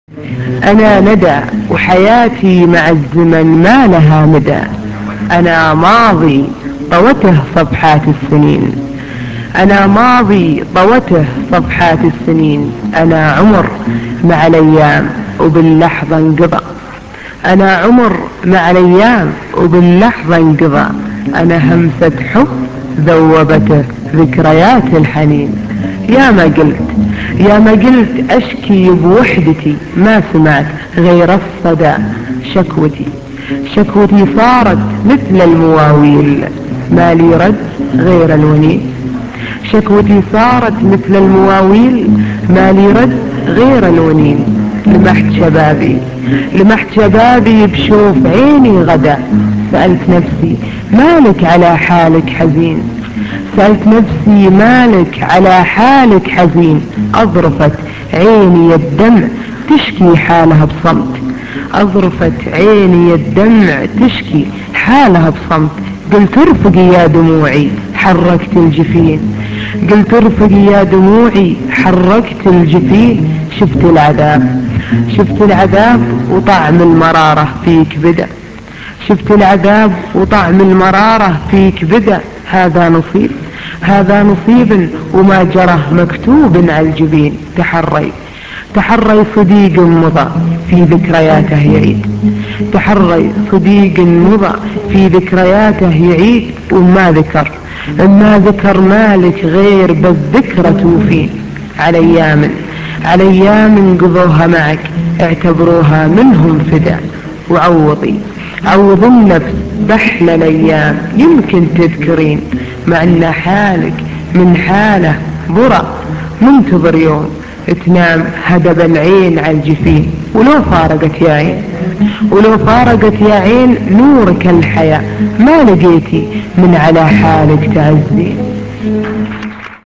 أنا ندى وحياتي مع الزمن ما لها مدى. أنا ماضي طوته صفحات السنين. أنا ماضي طوته صفحات السنين. أنا عمر مع الأيام وباللحظة انقضى. أنا عمر مع الأيام وباللحظة انقضى. أنا همسة حب ذوبته ذكريات الحنين. يا ما قلت يا ما قلت أشكي بوحدتي، ما سمعت غير الصدى شكوتي. شكوتي صارت مثل المواويل، ما لي رد غير الونين. شكوتي صارت مثل المواويل، ما لي رد غير الونين. لمحت شبابي لمحت شبابي بشوف عيني غدا. سألت نفسي مالك على حالك حزين. سألت نفسي مالك على حالك حزين. أظرفت عيني الدمع تشكي حالها بصمت. أظرفت عيني الدمع تشكي حالها بصمت. قلت ارفقي يا دموعي حركت الجفين. قلت ارفقي يا دموعي حركت الجفين. شفت العذاب شفت العذاب وطعم المرارة فيك بدأ. شفت العذاب وطعم المرارة فيك بدأ. هذا نصيب هذا نصيب وما جره مكتوب على الجبين. تحري صديق مضى في ذكرياته يعيد. تحري صديق مضى في ذكرياته يعيد. وما ذكر مالك غير بالذكرى توفين. على أيام قضوها معك اعتبروها منهم فدا. عوض النفس بحلى الأيام يمكن تذكرين. مع أن حالك من حاله برا منتظر يوم تنام هدب العين على الجفين. ولو فارقت يا عين نورك الحياة، ما لقيتي من على حالك تعزين.